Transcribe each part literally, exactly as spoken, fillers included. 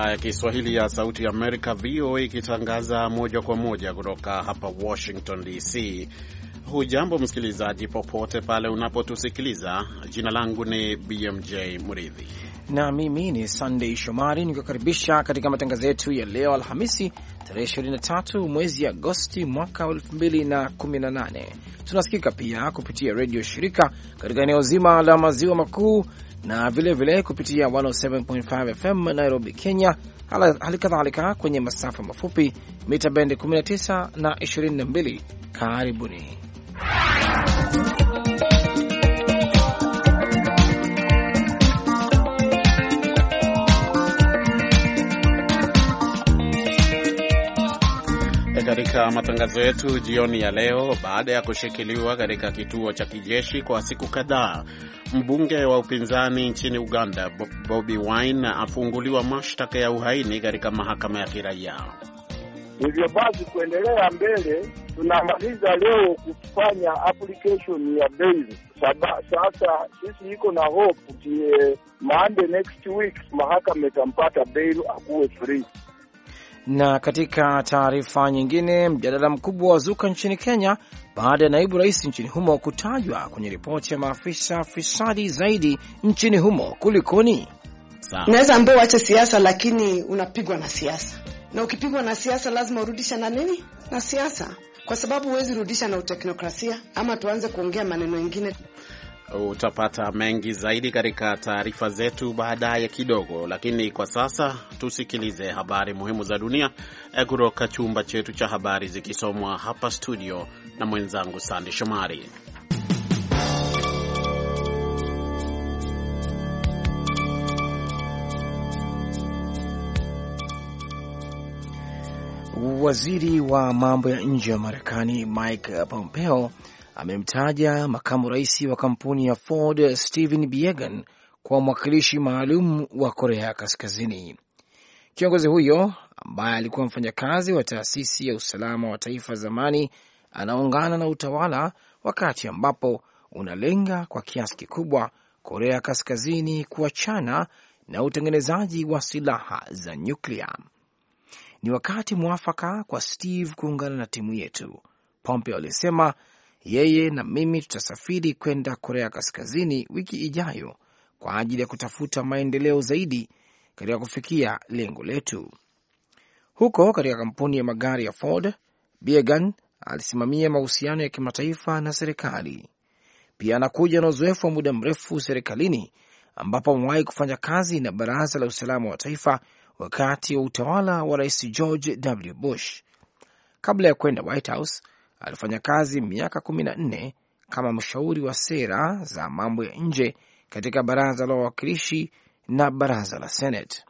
idhaa ya Kiswahili ya Sauti ya Amerika, V O A, ikitangaza moja kwa moja kutoka hapa Washington D C. Hujambo msikilizaji, popote pale unapotusikiliza. Jina langu ni B M J Muridhi na mimi ni Sunday Shomari, nikukaribisha katika matangazo yetu ya leo Alhamisi tarehe ishirini na tatu mwezi Agosti mwaka elfu mbili na kumi na nane. Tunasikika pia kupitia redio shirika katika eneo zima la maziwa makuu na vile vile kupitia mia saba nukta tano F M Nairobi, Kenya, hali kadhalika kwenye masafa mafupi mita bendi kumi na tisa na ishirini na mbili. Karibuni. Katika matangazo yetu jioni ya leo, baada ya kushikiliwa katika kituo cha kijeshi kwa siku kadhaa, mbunge wa upinzani nchini Uganda Bobi Wine afunguliwa mashtaka ya uhaini katika mahakama ya kiraia. Hivyo basi kuendelea mbele, tunamaliza leo kufanya application ya bail. Sasa sisi iko na hope tie Monday next week mahakama itampata bail akuwe free. Na katika taarifa nyingine, mjadala mkubwa wazuka nchini Kenya baada ya naibu rais nchini humo kutajwa kwenye ripoti ya maafisa fisadi zaidi nchini humo. Kulikoni? Unaweza ambao wacha siasa, lakini unapigwa na siasa, na ukipigwa na siasa lazima urudisha na nini? Na siasa, kwa sababu huwezi rudisha na uteknokrasia. Ama tuanze kuongea maneno mengine. Utapata mengi zaidi katika taarifa zetu baadaye kidogo, lakini kwa sasa tusikilize habari muhimu za dunia kutoka chumba chetu cha habari, zikisomwa hapa studio na mwenzangu Sandy Shomari. Waziri wa mambo ya nje wa Marekani Mike Pompeo amemtaja makamu rais wa kampuni ya Ford Stephen Biegun kwa mwakilishi maalum wa Korea Kaskazini. Kiongozi huyo ambaye alikuwa mfanyakazi wa taasisi ya usalama wa taifa zamani anaungana na utawala wakati ambapo unalenga kwa kiasi kikubwa Korea Kaskazini kuachana na utengenezaji wa silaha za nyuklia. Ni wakati mwafaka kwa Steve kuungana na timu yetu, Pompeo alisema. Yeye na mimi tutasafiri kwenda Korea Kaskazini wiki ijayo kwa ajili ya kutafuta maendeleo zaidi katika kufikia lengo letu. Huko katika kampuni ya magari ya Ford, Biegun alisimamia mahusiano ya kimataifa na serikali. Pia anakuja na uzoefu wa muda mrefu serikalini, ambapo amewahi kufanya kazi na Baraza la Usalama wa Taifa wakati wa utawala wa Rais George W. Bush. Kabla ya kwenda White House, alifanya kazi miaka kumi na nne kama mshauri wa sera za mambo ya nje katika baraza la wawakilishi na baraza la Senate.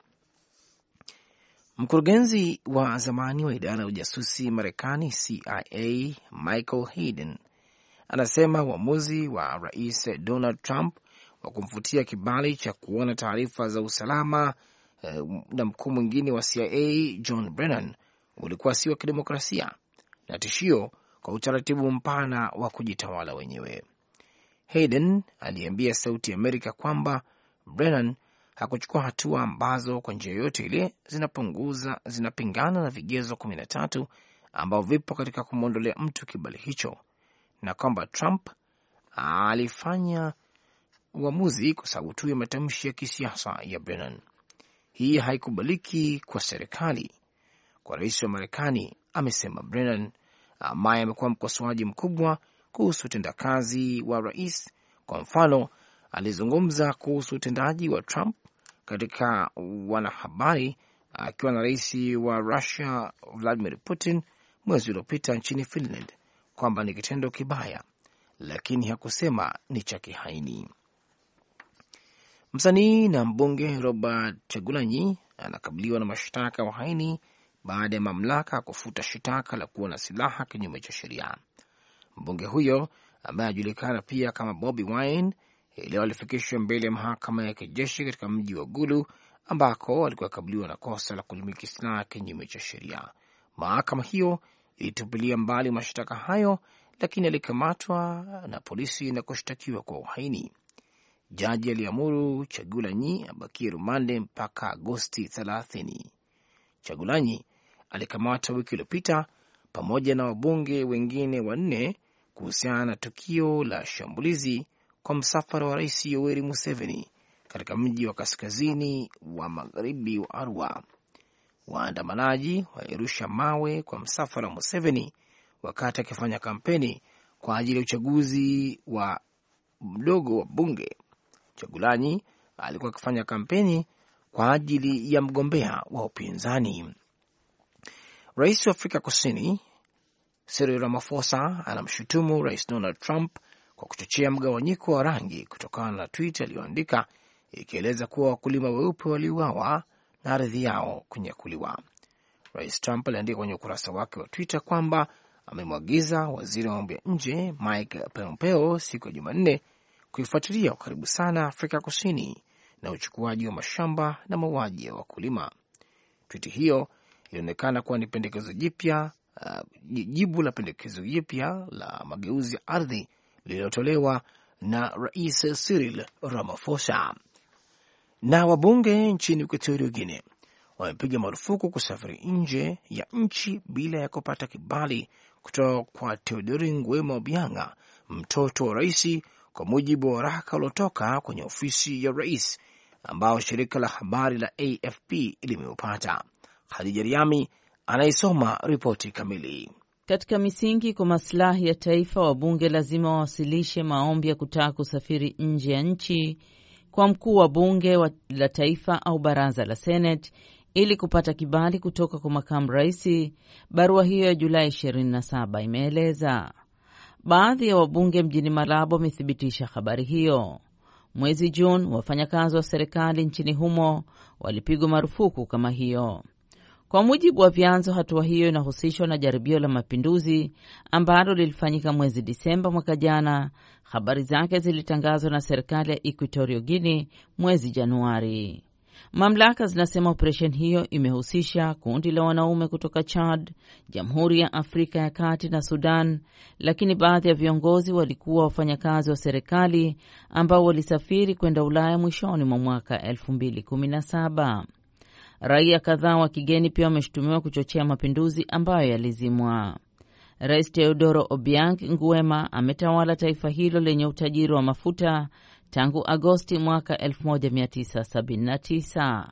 Mkurugenzi wa zamani wa idara ya ujasusi Marekani C I A Michael Hayden anasema uamuzi wa Rais Donald Trump wa kumfutia kibali cha kuona taarifa za usalama eh, na mkuu mwingine wa C I A John Brennan ulikuwa si wa kidemokrasia na tishio kwa utaratibu mpana wa kujitawala wenyewe. Hayden aliambia Sauti ya Amerika kwamba Brennan hakuchukua hatua ambazo kwa njia yote ile zinapunguza zinapingana na vigezo kumi na tatu ambao vipo katika kumwondolea mtu kibali hicho, na kwamba Trump alifanya uamuzi kwa sababu tu ya matamshi ya kisiasa ya Brennan. Hii haikubaliki kwa serikali. Kwa rais wa Marekani, amesema Brennan, ambaye amekuwa mkosoaji mkubwa kuhusu utendakazi wa rais. Kwa mfano, alizungumza kuhusu utendaji wa Trump katika wanahabari akiwa na rais wa Russia Vladimir Putin mwezi uliopita nchini Finland kwamba ni kitendo kibaya, lakini hakusema ni cha kihaini. Msanii na mbunge Robert Chagulanyi anakabiliwa na mashtaka ya uhaini baada ya mamlaka kufuta shitaka la kuwa na silaha kinyume cha sheria. Mbunge huyo ambaye anajulikana pia kama Bobi Wine leo alifikishwa mbele ya mahakama ya kijeshi katika mji wa Gulu ambako alikuwa akabiliwa na kosa la kumiliki silaha kinyume cha sheria. Mahakama hiyo ilitupilia mbali mashtaka hayo, lakini alikamatwa na polisi na kushtakiwa kwa uhaini. jaji aliamuru Chagulanyi abakie rumande mpaka Agosti thelathini. Chagulanyi alikamata wiki iliyopita pamoja na wabunge wengine wanne kuhusiana na tukio la shambulizi kwa msafara wa Rais Yoweri Museveni katika mji wa kaskazini wa magharibi wa Arua. Waandamanaji walirusha mawe kwa msafara wa Museveni wakati akifanya kampeni kwa ajili ya uchaguzi wa mdogo wa bunge. Chagulanyi alikuwa akifanya kampeni kwa ajili ya mgombea wa upinzani. Rais wa Afrika Kusini Cyril Ramaphosa anamshutumu Rais Donald Trump kwa kuchochea mgawanyiko wa rangi kutokana na tweet aliyoandika ikieleza kuwa wakulima weupe waliuawa na ardhi yao kunyakuliwa. Rais Trump aliandika kwenye ukurasa wake wa Twitter kwamba amemwagiza waziri wa mambo ya nje Mike Pompeo siku ya Jumanne kuifuatilia kwa karibu sana Afrika Kusini na uchukuaji wa mashamba na mauaji ya wakulima. Tweet hiyo ilionekana kuwa ni pendekezo jipya, uh, jibu la pendekezo jipya la mageuzi ya ardhi lililotolewa na Rais Cyril Ramaphosa. Na wabunge nchini Equatorial Guinea wamepiga marufuku kusafiri nje ya nchi bila ya kupata kibali kutoka kwa Teodori Nguema Obianga, mtoto wa rais, kwa mujibu wa waraka uliotoka kwenye ofisi ya rais ambao shirika la habari la A F P limeupata. Khadija Riami anaisoma ripoti kamili. Katika misingi kwa maslahi ya taifa, wabunge lazima wawasilishe maombi ya kutaka kusafiri nje ya nchi kwa mkuu wa bunge wa la taifa au baraza la Senate ili kupata kibali kutoka kwa makamu rais. Barua hiyo ya Julai ishirini na saba imeeleza. Baadhi ya wabunge mjini Malabo wamethibitisha habari hiyo. Mwezi Juni, wafanyakazi wa serikali nchini humo walipigwa marufuku kama hiyo. Kwa mujibu wa vyanzo, hatua hiyo inahusishwa na jaribio la mapinduzi ambalo lilifanyika mwezi Disemba mwaka jana. Habari zake zilitangazwa na serikali ya Equatorial Guinea mwezi Januari. Mamlaka zinasema operesheni hiyo imehusisha kundi la wanaume kutoka Chad, Jamhuri ya Afrika ya Kati na Sudan, lakini baadhi ya viongozi walikuwa wafanyakazi wa serikali ambao walisafiri kwenda Ulaya mwishoni mwa mwaka elfu mbili kumi na saba. Raia kadhaa wa kigeni pia wameshutumiwa kuchochea mapinduzi ambayo yalizimwa. Rais Teodoro Obiang Nguema ametawala taifa hilo lenye utajiri wa mafuta tangu Agosti mwaka elfu moja mia tisa sabini na tisa.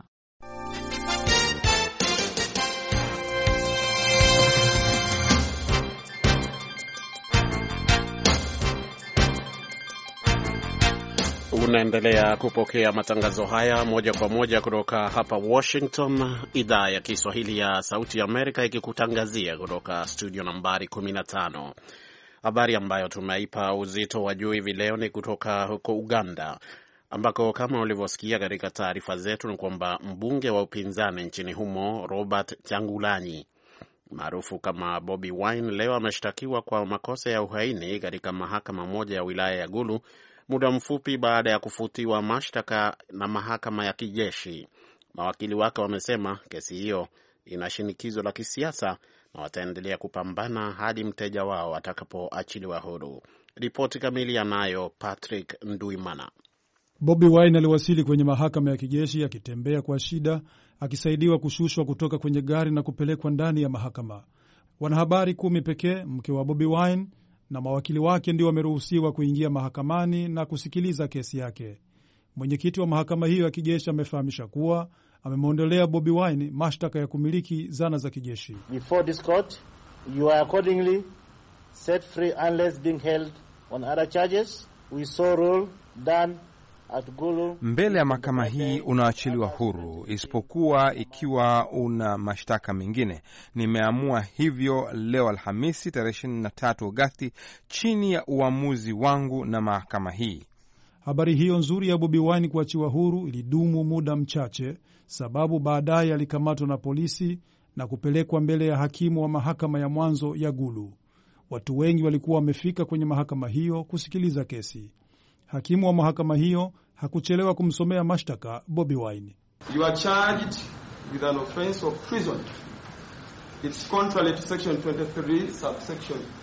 Unaendelea kupokea matangazo haya moja kwa moja kutoka hapa Washington, idhaa ya Kiswahili ya Sauti ya Amerika, ikikutangazia kutoka studio nambari kumi na tano. Habari ambayo tumeipa uzito wa juu hivi leo ni kutoka huko Uganda, ambako kama ulivyosikia katika taarifa zetu ni kwamba mbunge wa upinzani nchini humo Robert Kyagulanyi maarufu kama Bobi Wine leo ameshtakiwa kwa makosa ya uhaini katika mahakama moja ya wilaya ya Gulu, muda mfupi baada ya kufutiwa mashtaka na mahakama ya kijeshi. Mawakili wake wamesema kesi hiyo ina shinikizo la kisiasa na wataendelea kupambana hadi mteja wao atakapoachiliwa huru. Ripoti kamili anayo Patrick Nduimana. Bobi Wine aliwasili kwenye mahakama ya kijeshi akitembea kwa shida, akisaidiwa kushushwa kutoka kwenye gari na kupelekwa ndani ya mahakama. Wanahabari kumi pekee, mke wa Bobi Wine na mawakili wake ndio wameruhusiwa kuingia mahakamani na kusikiliza kesi yake. Mwenyekiti wa mahakama hiyo ya kijeshi amefahamisha kuwa amemwondolea Bobi Wine mashtaka ya kumiliki zana za kijeshi. Before this court, you are accordingly set free unless being held on other charges. We saw rule done at Gulu. Mbele ya mahakama hii unaachiliwa huru isipokuwa ikiwa una mashtaka mengine. Nimeamua hivyo leo Alhamisi tarehe ishirini na tatu Agosti chini ya uamuzi wangu na mahakama hii. Habari hiyo nzuri ya Bobi Wine kuachiwa huru ilidumu muda mchache, sababu baadaye alikamatwa na polisi na kupelekwa mbele ya hakimu wa mahakama ya mwanzo ya Gulu. Watu wengi walikuwa wamefika kwenye mahakama hiyo kusikiliza kesi. Hakimu wa mahakama hiyo hakuchelewa kumsomea mashtaka Bobi Wine. You are charged with an offense of treason. It's contrary to section twenty-three subsection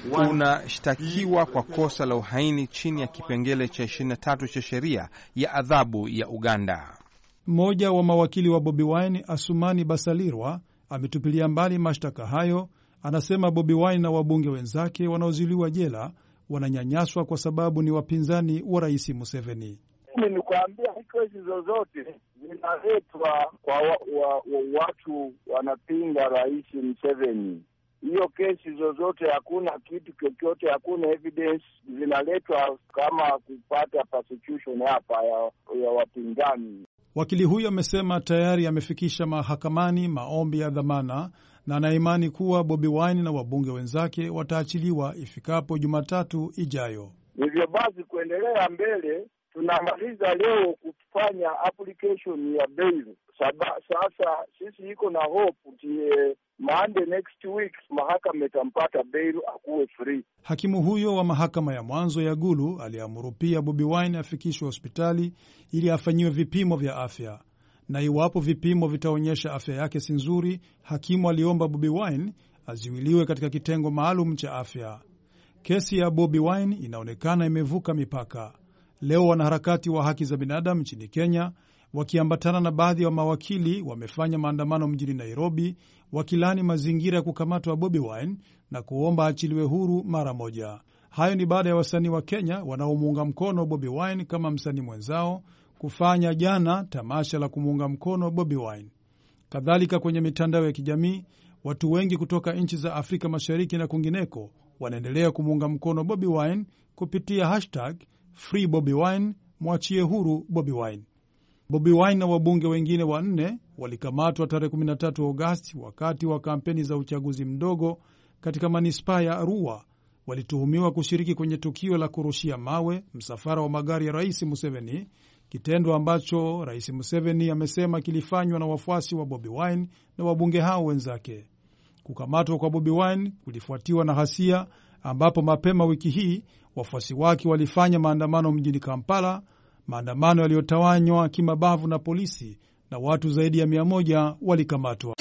unashtakiwa kwa kosa la uhaini chini ya kipengele cha ishirini na tatu cha sheria ya adhabu ya Uganda. Mmoja wa mawakili wa Bobi Wine, Asumani Basalirwa, ametupilia mbali mashtaka hayo. Anasema Bobi Wine na wabunge wenzake wanaozuiliwa jela wananyanyaswa kwa sababu ni wapinzani wa Rais Museveni. Mimi nikuambia kesi zozote zinaletwa kwa wa, wa, wa, watu wanapinga Rais Museveni. Hiyo kesi zozote, hakuna kitu chochote, hakuna evidence zinaletwa kama kupata prosecution hapa ya, ya wapinzani. Wakili huyo amesema tayari amefikisha mahakamani maombi ya dhamana na anaimani kuwa Bobi Wine na wabunge wenzake wataachiliwa ifikapo Jumatatu ijayo. Hivyo basi kuendelea mbele, tunamaliza leo kufanya application ya bail. Sasa sisi iko na hope tie Monday next week mahakama itampata bail akuwe free. Hakimu huyo wa mahakama ya mwanzo ya Gulu aliamuru pia Bobi Wine afikishwe hospitali ili afanyiwe vipimo vya afya, na iwapo vipimo vitaonyesha afya yake si nzuri, hakimu aliomba Bobi Wine aziwiliwe katika kitengo maalum cha afya. Kesi ya Bobi Wine inaonekana imevuka mipaka. Leo wanaharakati wa haki za binadamu nchini Kenya wakiambatana na baadhi ya mawakili wamefanya maandamano mjini Nairobi wakilani mazingira ya kukamatwa Bobi Wine na kuomba achiliwe huru mara moja. Hayo ni baada ya wasanii wa Kenya wanaomuunga mkono Bobi Wine kama msanii mwenzao kufanya jana tamasha la kumuunga mkono Bobi Wine. Kadhalika kwenye mitandao ya kijamii, watu wengi kutoka nchi za Afrika Mashariki na kwingineko wanaendelea kumuunga mkono Bobi Wine kupitia hashtag Free Bobi Wine, mwachie huru Bobi Wine. Bobi Wine na wabunge wengine wanne walikamatwa tarehe kumi na tatu Agosti wakati wa kampeni za uchaguzi mdogo katika manispaa ya Arua. Walituhumiwa kushiriki kwenye tukio la kurushia mawe msafara wa magari ya Rais Museveni, kitendo ambacho Rais Museveni amesema kilifanywa na wafuasi wa Bobi Wine na wabunge hao wenzake. Kukamatwa kwa Bobi Wine kulifuatiwa na ghasia ambapo mapema wiki hii wafuasi wake walifanya maandamano mjini Kampala, maandamano yaliyotawanywa kimabavu na polisi na watu zaidi ya mia moja walikamatwa.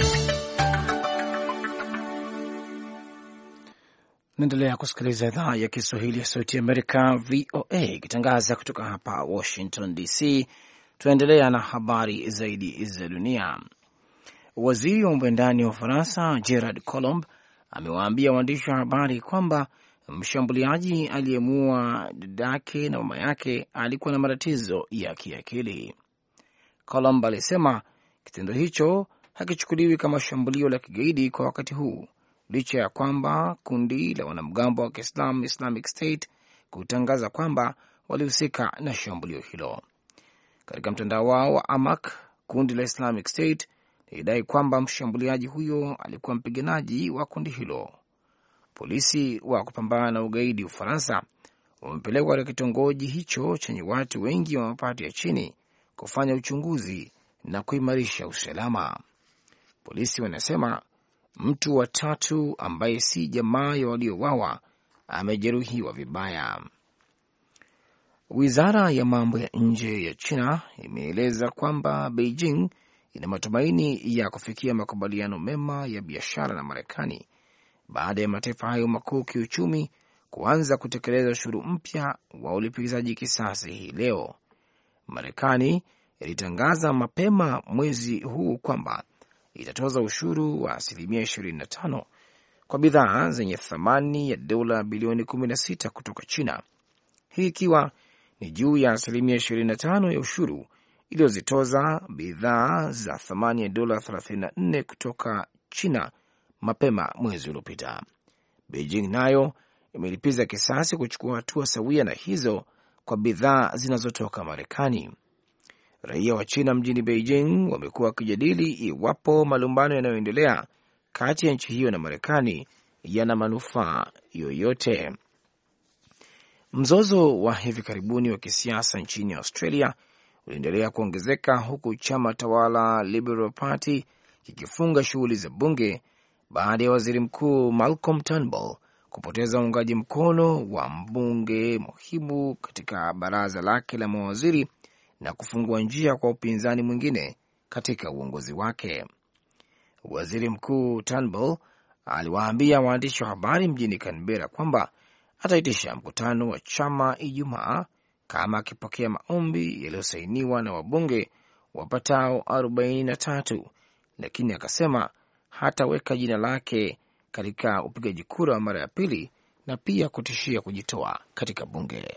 Naendelea kusikiliza idhaa ya Kiswahili ya Sauti ya Amerika, V O A, ikitangaza kutoka hapa Washington D C. Tunaendelea na habari zaidi za dunia. Waziri wa mambo ya ndani wa Ufaransa Gerard Collomb amewaambia waandishi wa habari kwamba mshambuliaji aliyemuua dadake na mama yake alikuwa na matatizo ya kiakili. Collomb alisema kitendo hicho hakichukuliwi kama shambulio la kigaidi kwa wakati huu, licha ya kwamba kundi la wanamgambo wa Kiislamu Islamic State kutangaza kwamba walihusika na shambulio hilo. Katika mtandao wao wa Amak, kundi la Islamic State lilidai kwamba mshambuliaji huyo alikuwa mpiganaji wa kundi hilo. Polisi wa kupambana na ugaidi Ufaransa wamepelekwa katika kitongoji hicho chenye watu wengi wa mapato ya chini kufanya uchunguzi na kuimarisha usalama. Polisi wanasema mtu wa tatu ambaye si jamaa ya waliowawa amejeruhiwa vibaya. Wizara ya mambo ya nje ya China imeeleza kwamba Beijing ina matumaini ya kufikia makubaliano mema ya biashara na Marekani baada ya mataifa hayo makuu kiuchumi kuanza kutekeleza ushuru mpya wa ulipizaji kisasi hii leo. Marekani ilitangaza mapema mwezi huu kwamba itatoza ushuru wa asilimia ishirini na tano kwa bidhaa zenye thamani ya dola bilioni kumi na sita kutoka China, hii ikiwa ni juu ya asilimia ishirini na tano ya ushuru iliyozitoza bidhaa za thamani ya dola thelathini na nne kutoka China mapema mwezi uliopita. Beijing nayo imelipiza kisasi kuchukua hatua sawia na hizo kwa bidhaa zinazotoka Marekani. Raia wa China mjini Beijing wamekuwa wakijadili iwapo malumbano yanayoendelea kati ya nchi hiyo na Marekani yana manufaa yoyote. Mzozo wa hivi karibuni wa kisiasa nchini Australia uliendelea kuongezeka huku chama tawala Liberal Party kikifunga shughuli za bunge baada ya waziri mkuu Malcolm Turnbull kupoteza uungaji mkono wa mbunge muhimu katika baraza lake la mawaziri na kufungua njia kwa upinzani mwingine katika uongozi wake. Waziri mkuu Turnbull aliwaambia waandishi wa habari mjini Canberra kwamba ataitisha mkutano wa chama Ijumaa kama akipokea maombi yaliyosainiwa na wabunge wapatao arobaini na tatu, lakini akasema hataweka jina lake katika upigaji kura wa mara ya pili na pia kutishia kujitoa katika bunge.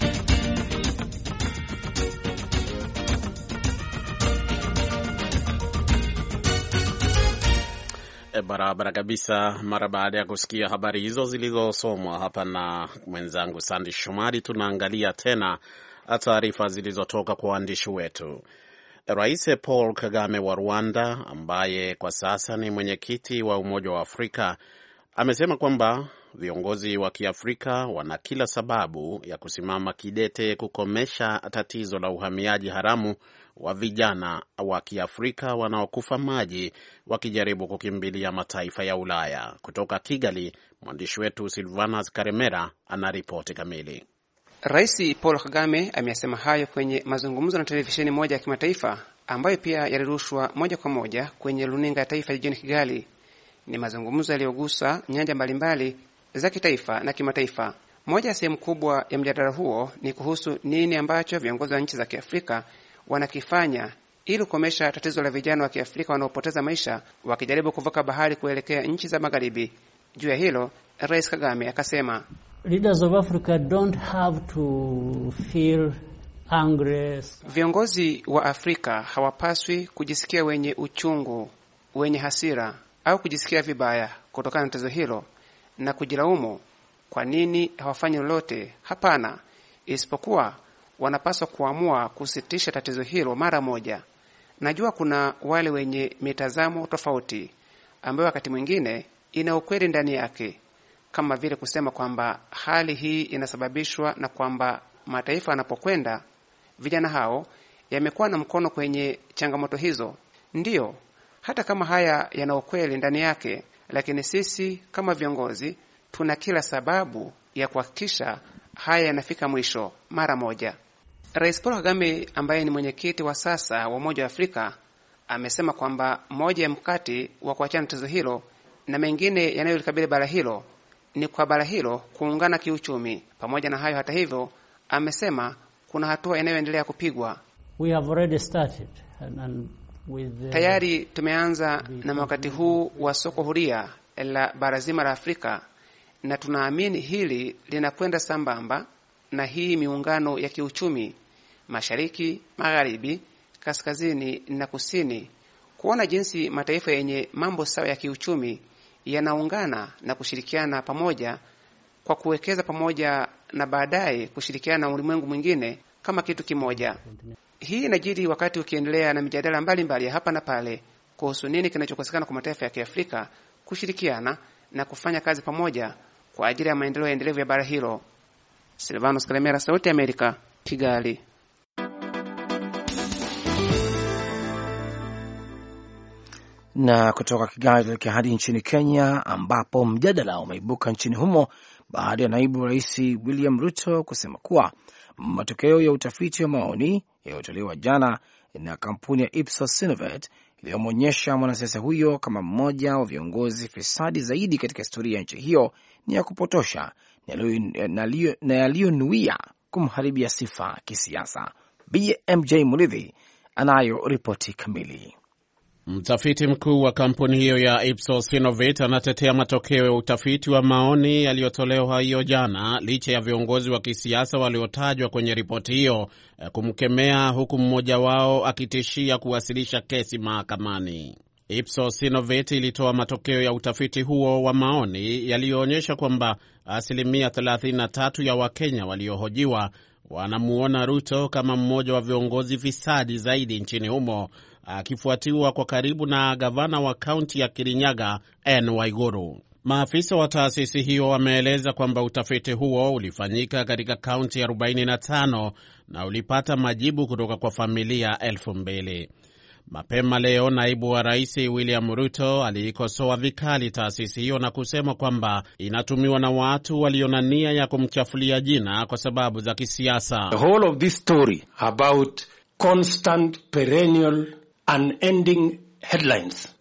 Barabara kabisa. Mara baada ya kusikia habari hizo zilizosomwa hapa na mwenzangu Sandy Shomari, tunaangalia tena taarifa zilizotoka kwa waandishi wetu. Rais Paul Kagame wa Rwanda, ambaye kwa sasa ni mwenyekiti wa Umoja wa Afrika, amesema kwamba viongozi wa Kiafrika wana kila sababu ya kusimama kidete kukomesha tatizo la uhamiaji haramu wa vijana wa Kiafrika wanaokufa maji wakijaribu kukimbilia mataifa ya Ulaya. Kutoka Kigali, mwandishi wetu Silvanas Karemera anaripoti kamili. Rais Paul Kagame amesema hayo kwenye mazungumzo na televisheni moja ya kimataifa ambayo pia yalirushwa moja kwa moja kwenye runinga ya taifa jijini Kigali. Ni mazungumzo yaliyogusa nyanja mbalimbali za kitaifa na kimataifa. Moja ya sehemu kubwa ya mjadala huo ni kuhusu nini ambacho viongozi wa nchi za Kiafrika wanakifanya ili kukomesha tatizo la vijana wa Kiafrika wanaopoteza maisha wakijaribu kuvuka bahari kuelekea nchi za magharibi. Juu ya hilo, Rais Kagame akasema, Leaders of Africa don't have to feel angry. Viongozi wa Afrika hawapaswi kujisikia wenye uchungu, wenye hasira au kujisikia vibaya kutokana na tatizo hilo na kujilaumu kwa nini hawafanyi lolote. Hapana, isipokuwa wanapaswa kuamua kusitisha tatizo hilo mara moja. Najua kuna wale wenye mitazamo tofauti ambayo wakati mwingine ina ukweli ndani yake, kama vile kusema kwamba hali hii inasababishwa na kwamba mataifa yanapokwenda vijana hao yamekuwa na mkono kwenye changamoto hizo. Ndiyo, hata kama haya yana ukweli ndani yake, lakini sisi kama viongozi tuna kila sababu ya kuhakikisha haya yanafika mwisho mara moja. Rais Paul Kagame, ambaye ni mwenyekiti wa sasa wa Umoja wa Afrika, amesema kwamba moja ya mkakati wa kuachana tatizo hilo na mengine yanayolikabili bara hilo ni kwa bara hilo kuungana kiuchumi. Pamoja na hayo, hata hivyo, amesema kuna hatua inayoendelea kupigwa. We have already started and, and with the... Tayari tumeanza na wakati huu wa soko huria la bara zima la Afrika, na tunaamini hili linakwenda sambamba na hii miungano ya kiuchumi mashariki, magharibi, kaskazini na kusini, kuona jinsi mataifa yenye mambo sawa ya kiuchumi yanaungana na kushirikiana pamoja kwa kuwekeza pamoja na baadaye kushirikiana na ulimwengu mwingine kama kitu kimoja. Hii inajiri wakati ukiendelea na mijadala mbalimbali ya hapa na pale kuhusu nini kinachokosekana kwa mataifa ya Kiafrika kushirikiana na kufanya kazi pamoja kwa ajili ya maendeleo endelevu ya bara hilo. Silvanos Karemera, Sauti ya Amerika, Kigali. Na kutoka Kigali tuelekea hadi nchini Kenya, ambapo mjadala umeibuka nchini humo baada ya naibu rais William Ruto kusema kuwa matokeo ya utafiti wa maoni yaliyotolewa jana na kampuni ya Ipsos Synovate iliyomwonyesha mwanasiasa huyo kama mmoja wa viongozi fisadi zaidi katika historia ya nchi hiyo ni ya kupotosha na yaliyonuia kumharibia sifa kisiasa. B M J Muridhi anayo ripoti kamili. Mtafiti mkuu wa kampuni hiyo ya Ipsos Synovate anatetea matokeo ya utafiti wa maoni yaliyotolewa hiyo jana, licha ya viongozi wa kisiasa waliotajwa kwenye ripoti hiyo kumkemea, huku mmoja wao akitishia kuwasilisha kesi mahakamani. Ipsos Synovate ilitoa matokeo ya utafiti huo wa maoni yaliyoonyesha kwamba asilimia thelathini na tatu ya Wakenya waliohojiwa wanamuona Ruto kama mmoja wa viongozi fisadi zaidi nchini humo, akifuatiwa kwa karibu na gavana wa kaunti ya Kirinyaga Anne Waiguru. Maafisa wa taasisi hiyo wameeleza kwamba utafiti huo ulifanyika katika kaunti arobaini na tano na ulipata majibu kutoka kwa familia elfu mbili. Mapema leo naibu wa rais William Ruto aliikosoa vikali taasisi hiyo na kusema kwamba inatumiwa na watu walio na nia ya kumchafulia jina kwa sababu za kisiasa. The whole of this story about constant perennial unending headlines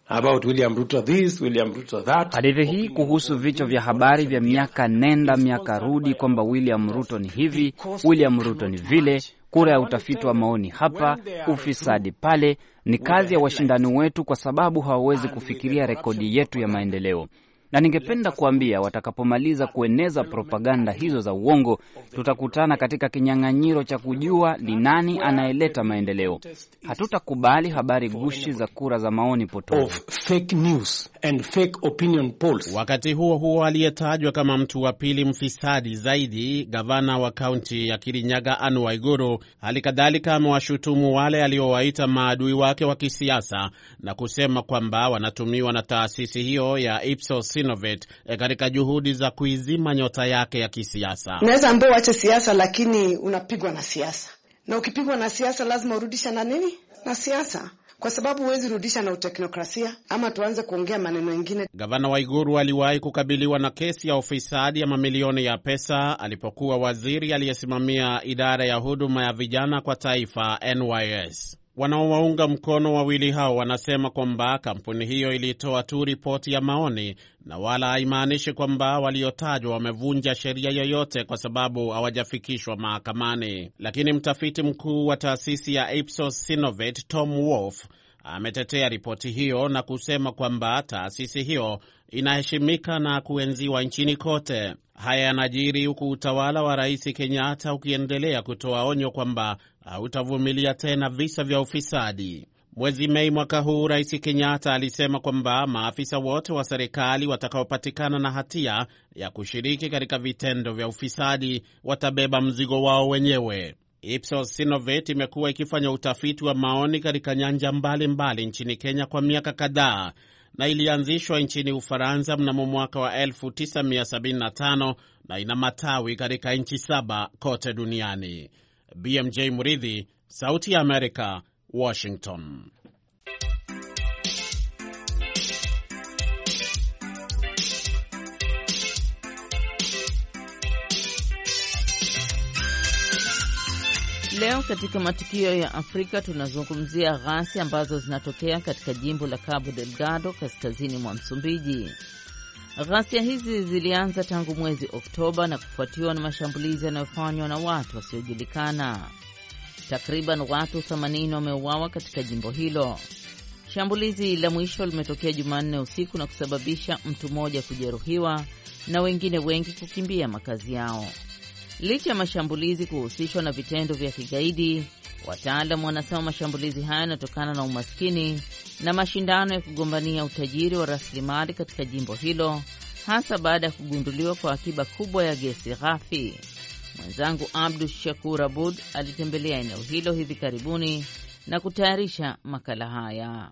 about William Ruto this, William Ruto that. Hadithi hii kuhusu vichwa vya habari vya miaka nenda miaka rudi kwamba William Ruto ni hivi, William Ruto ni vile, kura ya utafiti wa maoni hapa, ufisadi pale, ni kazi ya washindani wetu kwa sababu hawawezi kufikiria rekodi yetu ya maendeleo. Na ningependa kuambia watakapomaliza kueneza propaganda hizo za uongo, tutakutana katika kinyang'anyiro cha kujua ni nani anayeleta maendeleo. Hatutakubali habari gushi za kura za maoni potofu. Fake news and fake opinion polls. Wakati huo huo, aliyetajwa kama mtu wa pili mfisadi zaidi, gavana wa kaunti ya Kirinyaga Anne Waiguru, halikadhalika amewashutumu wale aliowaita maadui wake wa kisiasa na kusema kwamba wanatumiwa na taasisi hiyo ya Ipsos Synovate katika juhudi za kuizima nyota yake ya kisiasa. Unaweza ambao wache siasa, lakini unapigwa na siasa. Na ukipigwa na siasa lazima urudisha na nini? Na siasa. Kwa sababu huwezi rudisha na uteknokrasia ama tuanze kuongea maneno mengine. Gavana Waiguru aliwahi kukabiliwa na kesi ya ufisadi ya mamilioni ya pesa alipokuwa waziri aliyesimamia idara ya huduma ya vijana kwa taifa N Y S. Wanaowaunga mkono wawili hao wanasema kwamba kampuni hiyo ilitoa tu ripoti ya maoni na wala haimaanishi kwamba waliotajwa wamevunja sheria yoyote kwa sababu hawajafikishwa mahakamani. Lakini mtafiti mkuu wa taasisi ya Ipsos Synovate Tom Wolf ametetea ripoti hiyo na kusema kwamba taasisi hiyo inaheshimika na kuenziwa nchini kote. Haya yanajiri huku utawala wa Rais Kenyatta ukiendelea kutoa onyo kwamba hautavumilia tena visa vya ufisadi. Mwezi Mei mwaka huu, Rais Kenyatta alisema kwamba maafisa wote wa serikali watakaopatikana na hatia ya kushiriki katika vitendo vya ufisadi watabeba mzigo wao wenyewe. Ipsos Synovate imekuwa ikifanya utafiti wa maoni katika nyanja mbalimbali mbali nchini Kenya kwa miaka kadhaa na ilianzishwa nchini Ufaransa mnamo mwaka wa elfu tisa mia sabini na tano na ina matawi katika nchi saba kote duniani. B M J Muridhi, Sauti ya Amerika, Washington. Leo katika matukio ya Afrika tunazungumzia ghasia ambazo zinatokea katika jimbo la Cabo Delgado kaskazini mwa Msumbiji. Ghasia hizi zilianza tangu mwezi Oktoba na kufuatiwa na mashambulizi yanayofanywa na watu wasiojulikana. Takriban watu themanini wameuawa katika jimbo hilo. Shambulizi la mwisho limetokea Jumanne usiku na kusababisha mtu mmoja kujeruhiwa na wengine wengi kukimbia makazi yao. Licha ya mashambulizi kuhusishwa na vitendo vya kigaidi, wataalamu wanasema mashambulizi haya yanatokana na umaskini na mashindano ya kugombania utajiri wa rasilimali katika jimbo hilo, hasa baada ya kugunduliwa kwa akiba kubwa ya gesi ghafi. Mwenzangu Abdu Shakur Abud alitembelea eneo hilo hivi karibuni na kutayarisha makala haya.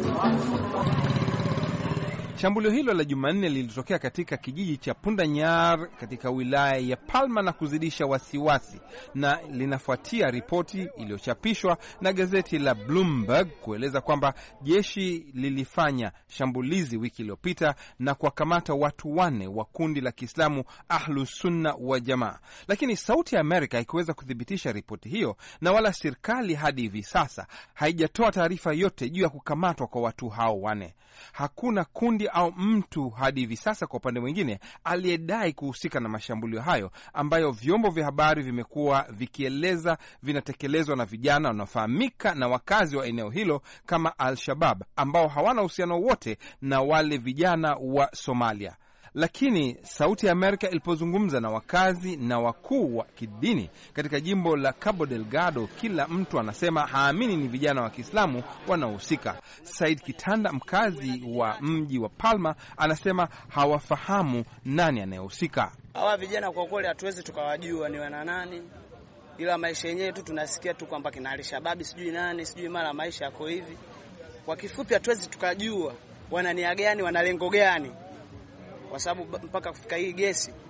Shambulio hilo la Jumanne lilitokea katika kijiji cha Pundanyar katika wilaya ya Palma na kuzidisha wasiwasi, na linafuatia ripoti iliyochapishwa na gazeti la Bloomberg kueleza kwamba jeshi lilifanya shambulizi wiki iliyopita na kuwakamata watu wanne wa kundi la Kiislamu Ahlus Sunna wa Jamaa. Lakini Sauti ya Amerika haikuweza kuthibitisha ripoti hiyo, na wala serikali hadi hivi sasa haijatoa taarifa yote juu ya kukamatwa kwa watu hao wanne. Hakuna kundi au mtu hadi hivi sasa kwa upande mwingine aliyedai kuhusika na mashambulio hayo ambayo vyombo vya habari vimekuwa vikieleza vinatekelezwa na vijana wanaofahamika na wakazi wa eneo hilo kama Al-Shabaab, ambao hawana uhusiano wote na wale vijana wa Somalia. Lakini Sauti ya Amerika ilipozungumza na wakazi na wakuu wa kidini katika jimbo la Cabo Delgado, kila mtu anasema haamini ni vijana wa Kiislamu wanaohusika. Said Kitanda, mkazi wa mji wa Palma, anasema hawafahamu nani anayehusika. Hawa vijana kwa kweli hatuwezi tukawajua ni wana nani, ila maisha yenyewe tu tunasikia tu kwamba kina Al-Shabaab sijui nani sijui mara maisha yako hivi. Kwa kifupi hatuwezi tukajua wana nia gani, wana lengo gani, kwa sababu mpaka kufika hii gesi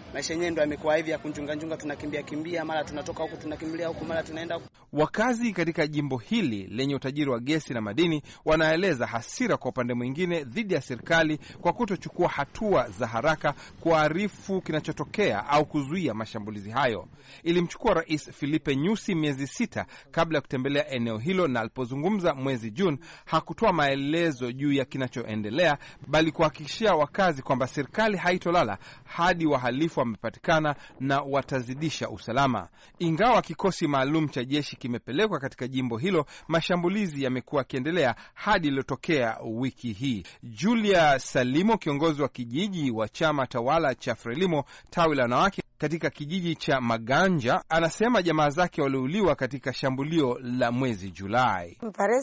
maisha yenyewe ndio yamekuwa hivi ya kunjunga njunga, tunakimbia kimbia, mara tunatoka huku tunakimbilia huku, mara tunaenda huku. Wakazi katika jimbo hili lenye utajiri wa gesi na madini wanaeleza hasira kwa upande mwingine dhidi ya serikali kwa kutochukua hatua za haraka kuarifu kinachotokea au kuzuia mashambulizi hayo. Ilimchukua Rais Filipe Nyusi miezi sita kabla ya kutembelea eneo hilo, na alipozungumza mwezi Juni hakutoa maelezo juu ya kinachoendelea, bali kuhakikishia wakazi kwamba serikali haitolala hadi wahalifu wamepatikana na watazidisha usalama. Ingawa kikosi maalum cha jeshi kimepelekwa katika jimbo hilo, mashambulizi yamekuwa yakiendelea hadi iliyotokea wiki hii. Julia Salimo, kiongozi wa kijiji wa chama tawala cha Frelimo tawi la wanawake katika kijiji cha Maganja, anasema jamaa zake waliuliwa katika shambulio la mwezi Julai.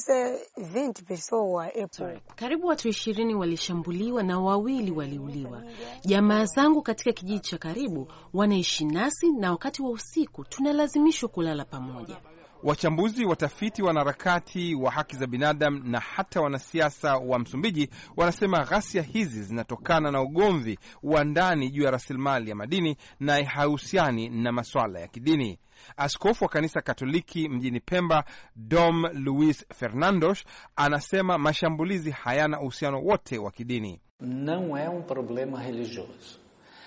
Karibu watu ishirini walishambuliwa na wawili waliuliwa. Jamaa zangu katika kijiji cha karibu wanaishi nasi, na wakati wa usiku tunalazimishwa kulala pamoja. Wachambuzi, watafiti, wanaharakati wa haki za binadamu na hata wanasiasa wa Msumbiji wanasema ghasia hizi zinatokana na ugomvi wa ndani juu ya rasilimali ya madini na haihusiani na masuala ya kidini. Askofu wa kanisa Katoliki mjini Pemba, Dom Luis Fernandos, anasema mashambulizi hayana uhusiano wote wa kidini. Não é um problema religioso.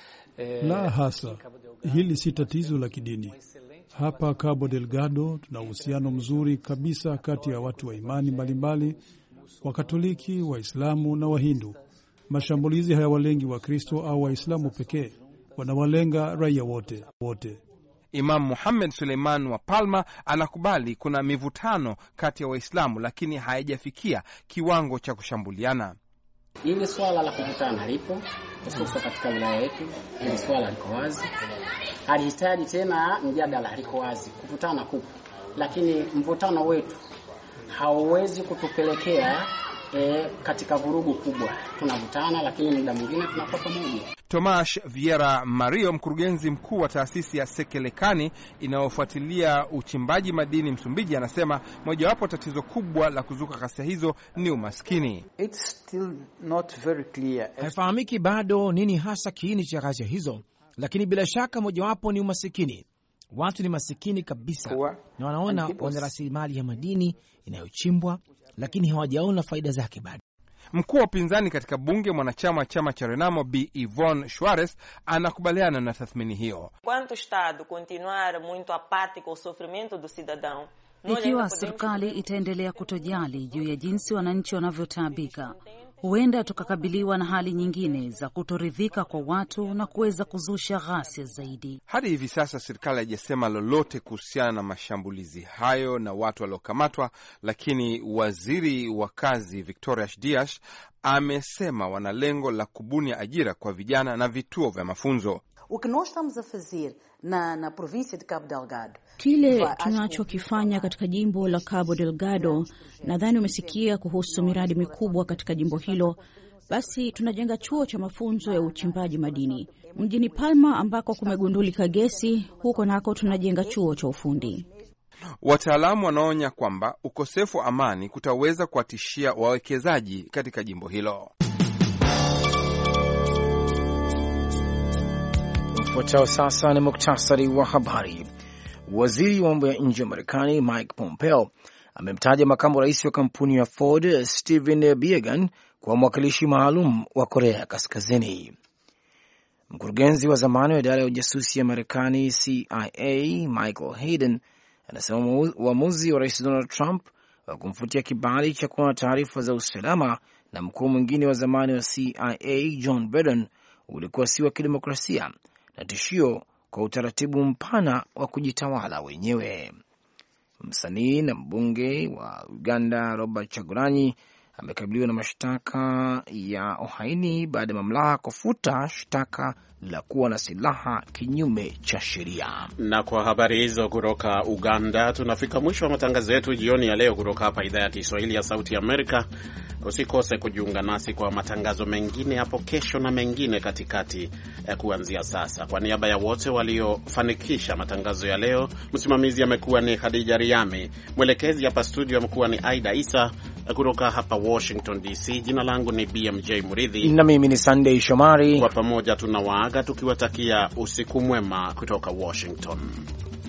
La hasa, hili si tatizo la kidini. Hapa Cabo Delgado tuna uhusiano mzuri kabisa kati ya watu wa imani mbalimbali, wa Katoliki, Waislamu na Wahindu. Mashambulizi hayawalengi Wakristo au Waislamu pekee, wanawalenga raia wote wote. Imam Muhammad Suleiman wa Palma anakubali kuna mivutano kati ya Waislamu, lakini haijafikia kiwango cha kushambuliana. Ile swala la kuvutana lipo hususan katika wilaya yetu. Ile swala liko wazi, halihitaji tena mjadala, liko wazi. Kuvutana kupo, lakini mvutano wetu hauwezi kutupelekea e, katika vurugu kubwa. Tunavutana, lakini muda mwingine tunakuwa pamoja. Tomas Vieira Mario, mkurugenzi mkuu wa taasisi ya Sekelekani inayofuatilia uchimbaji madini Msumbiji, anasema mojawapo tatizo kubwa la kuzuka ghasia hizo ni umaskini. It's still not very clear. Haifahamiki bado nini hasa kiini cha ghasia hizo, lakini bila shaka mojawapo ni umasikini. Watu ni masikini kabisa na wanaona wana rasilimali ya madini inayochimbwa, lakini hawajaona faida zake bado. Mkuu wa upinzani katika bunge, mwanachama wa chama cha Renamo, Bi Ivone Suarez, anakubaliana na tathmini hiyo. Quanto Estado continuar muito apático ao sofrimento do cidadão, ikiwa serikali itaendelea kutojali juu ya jinsi wananchi wanavyotaabika, huenda tukakabiliwa na hali nyingine za kutoridhika kwa watu na kuweza kuzusha ghasia zaidi. Hadi hivi sasa serikali haijasema lolote kuhusiana na mashambulizi hayo na watu waliokamatwa, lakini waziri wa kazi Victoria Dias amesema wana lengo la kubuni ajira kwa vijana na vituo vya mafunzo. O que nós estamos a fazer na na província de Cabo Delgado, kile tunachokifanya katika jimbo la Cabo Delgado, nadhani umesikia kuhusu miradi mikubwa katika jimbo hilo. Basi tunajenga chuo cha mafunzo ya uchimbaji madini mjini Palma ambako kumegundulika gesi, huko nako tunajenga chuo cha ufundi. Wataalamu wanaonya kwamba ukosefu wa amani kutaweza kuwatishia wawekezaji katika jimbo hilo. Ufuatao sasa ni muktasari wa habari. Waziri wa mambo ya nje wa Marekani Mike Pompeo amemtaja makamu rais wa kampuni ya Ford Stephen Biegun kwa mwakilishi maalum wa Korea Kaskazini. Mkurugenzi wa zamani wa idara ya ujasusi ya Marekani C I A Michael Hayden anasema uamuzi wa rais Donald Trump wa kumfutia kibali cha kuwa na taarifa za usalama na mkuu mwingine wa zamani wa C I A John Brennan ulikuwa si wa kidemokrasia na tishio kwa utaratibu mpana wa kujitawala wenyewe. Msanii na mbunge wa Uganda Robert Chagulanyi amekabiliwa na mashtaka ya uhaini baada ya mamlaka kufuta shtaka la kuwa na silaha kinyume cha sheria. Na kwa habari hizo kutoka Uganda, tunafika mwisho wa matangazo yetu jioni ya leo kutoka hapa idhaa ya Kiswahili ya Sauti Amerika. Usikose kujiunga nasi kwa matangazo mengine hapo kesho na mengine katikati eh, kuanzia sasa. Kwa niaba ya wote waliofanikisha matangazo ya leo, msimamizi amekuwa ni Khadija Riami, mwelekezi hapa studio amekuwa ni Aida Isa. kutoka hapa Washington D C. Jina langu ni B M J Muridhi na mimi ni Sunday Shomari. Kwa pamoja tunawaaga tukiwatakia usiku mwema kutoka Washington.